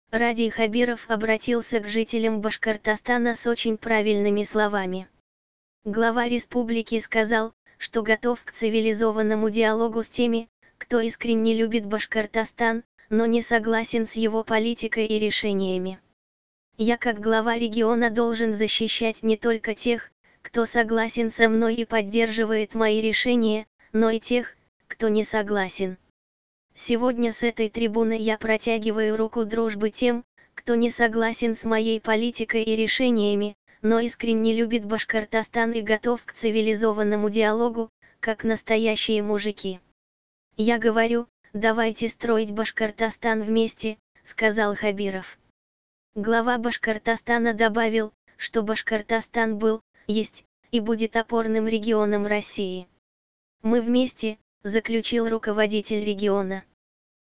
Радий Хабиров обратился к жителям Башкортостана с очень правильными словами. Глава республики сказал, что готов к цивилизованному диалогу с теми, кто искренне любит Башкортостан, но не согласен с его политикой и решениями. Я как глава региона должен защищать не только тех, кто согласен со мной и поддерживает мои решения, но и тех, кто не согласен. Сегодня с этой трибуны я протягиваю руку дружбы тем, кто не согласен с моей политикой и решениями, но искренне любит Башкортостан и готов к цивилизованному диалогу, как настоящие мужики. Я говорю, давайте строить Башкортостан вместе, сказал Хабиров. Глава Башкортостана добавил, что Башкортостан был, есть и будет опорным регионом России. Мы вместе, заключил руководитель региона.